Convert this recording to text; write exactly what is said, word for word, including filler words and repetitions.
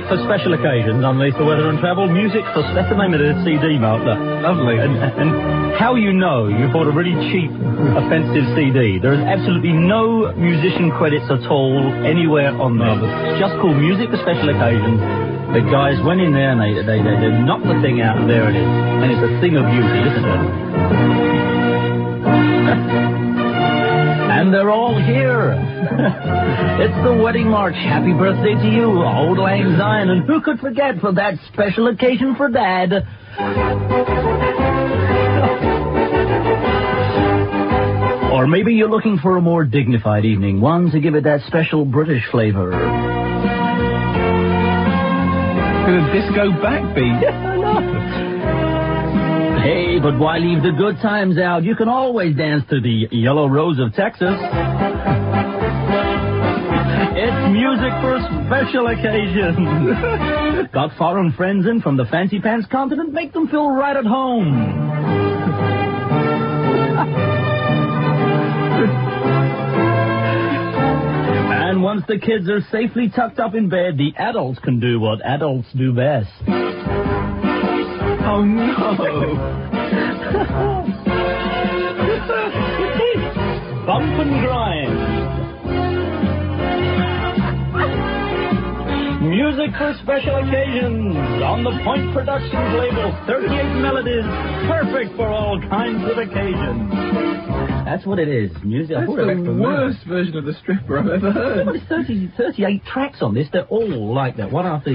music for special occasions on Lethal Weather and Travel. Music for, that's the name of the C D, Mark. Look. Lovely. And, and how you know you bought a really cheap, offensive C D. There is absolutely no musician credits at all anywhere on there. It's just called Music for Special Occasions. The guys went in there and they, they, they, they knocked the thing out, and there it is. And it's a thing of beauty, isn't it? And they're all here. It's the wedding march. Happy birthday to you, Old Lang Syne. And who could forget for that special occasion for Dad? Or maybe you're looking for a more dignified evening, one to give it that special British flavor. With a disco backbeat. Hey, but why leave the good times out? You can always dance to the Yellow Rose of Texas. It's music for special occasions. Got foreign friends in from the fancy pants continent? Make them feel right at home. And once the kids are safely tucked up in bed, the adults can do what adults do best. Oh, no. Bump and grind. Music for special occasions. On the Point Productions label, thirty-eight melodies, perfect for all kinds of occasions. That's what it is. Music. That's the worst version of the stripper I've ever heard. Well, there's thirty, thirty-eight tracks on this. They're all like that, one after the